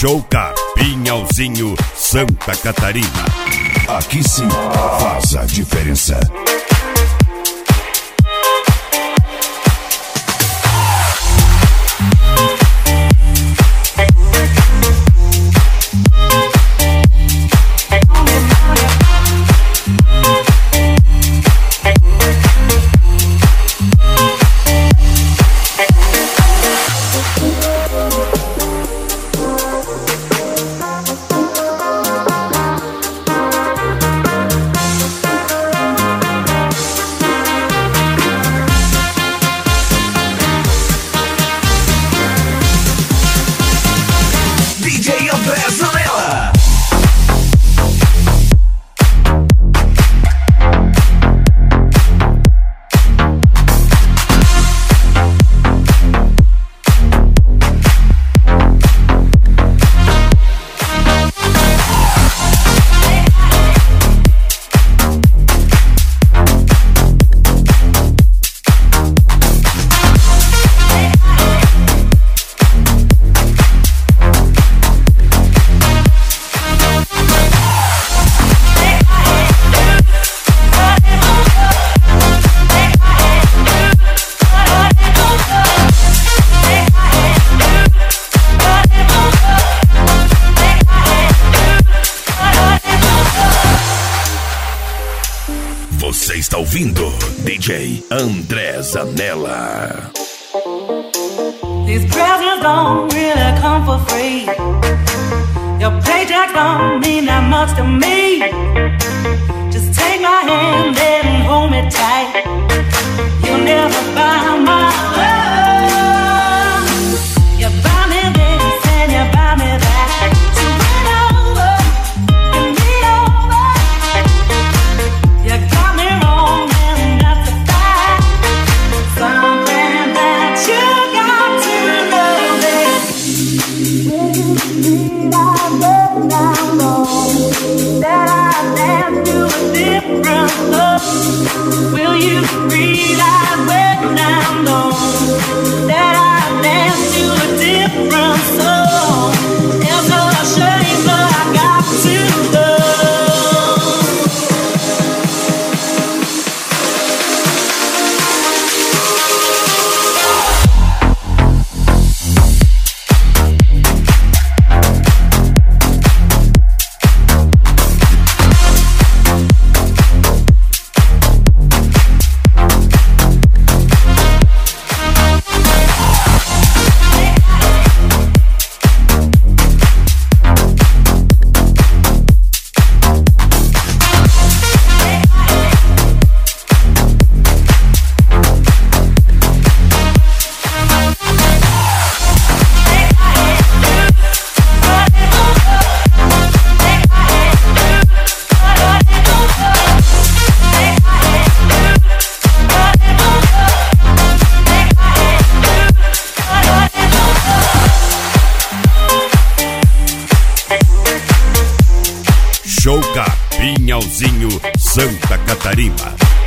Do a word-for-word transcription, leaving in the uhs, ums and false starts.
Show Capinhalzinho, Santa Catarina. Aqui sim faz a diferença. Você está ouvindo D J André Zanella. These presents don't really come for free. Your paycheck don't mean that much to me. Just take my hand and hold me tight. You'll never buy my love. You buy me this and you buy me that. So bring over, give me over. You got me wrong and that's a fact. Something that you got to know, baby. That I dance to a different love. Will you realize when I'm gone that I dance to a different song? It's a shame, but I got to go. Show Capinhalzinho, Santa Catarina.